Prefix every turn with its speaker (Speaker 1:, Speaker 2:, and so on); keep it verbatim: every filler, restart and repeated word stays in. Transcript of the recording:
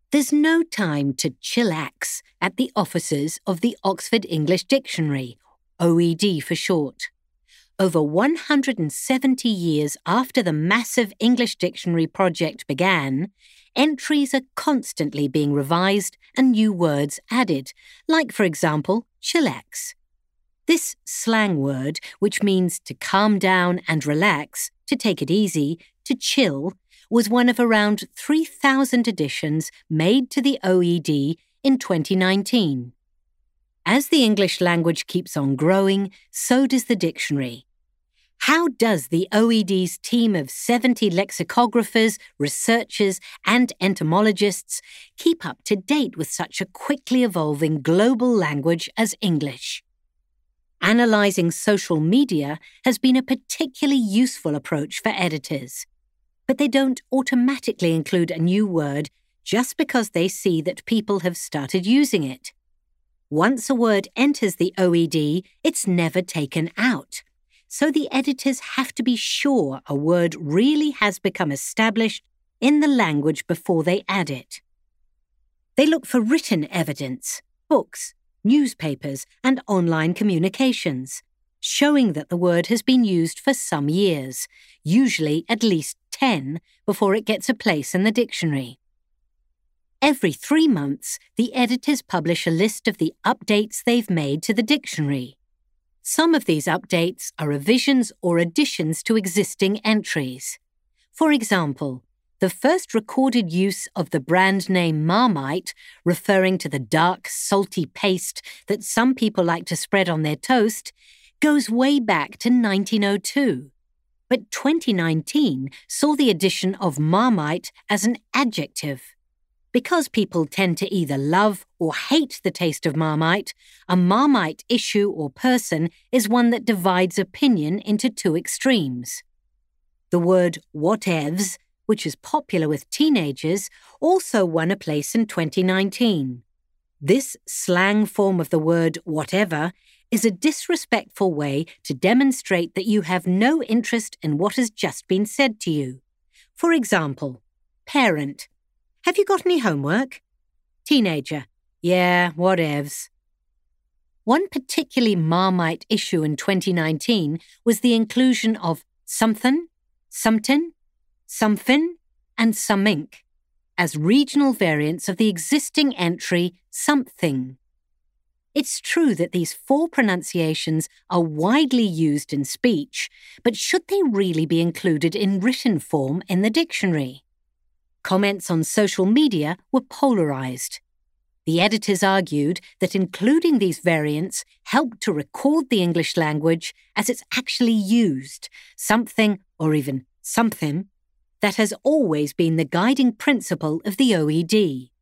Speaker 1: There's no time to chillax at the offices of the Oxford English Dictionary, O E D for short. Over one hundred seventy years after the massive English Dictionary project began, entries are constantly being revised and new words added, like, for example, chillax. This slang word, which means to calm down and relax, to take it easy, to chill, was one of around three thousand additions made to the O E D in twenty nineteen. As the English language keeps on growing, so does the dictionary. How does the O E D's team of seventy lexicographers, researchers, and entomologists keep up to date with such a quickly evolving global language as English? Analysing social media has been a particularly useful approach for editors, but they don't automatically include a new word just because they see that people have started using it. Once a word enters the O E D, it's never taken out. So the editors have to be sure a word really has become established in the language before they add it. They look for written evidence, books, newspapers, and online communications, showing that the word has been used for some years, usually at least ten, before it gets a place in the dictionary. Every three months, the editors publish a list of the updates they've made to the dictionary. Some of these updates are revisions or additions to existing entries. For example, the first recorded use of the brand name Marmite, referring to the dark, salty paste that some people like to spread on their toast, goes way back to nineteen oh two. But twenty nineteen saw the addition of Marmite as an adjective. Because people tend to either love or hate the taste of Marmite, a Marmite issue or person is one that divides opinion into two extremes. The word whatevs, which is popular with teenagers, also won a place in twenty nineteen. This slang form of the word whatever is a disrespectful way to demonstrate that you have no interest in what has just been said to you. For example, parent. Have you got any homework? Teenager. Yeah, whatevs. One particularly Marmite issue in twenty nineteen was the inclusion of something, sometin, somefin, and somink as regional variants of the existing entry something. It's true that these four pronunciations are widely used in speech, but should they really be included in written form in the dictionary? Comments on social media were polarised. The editors argued that including these variants helped to record the English language as it's actually used, something, or even something, that has always been the guiding principle of the O E D.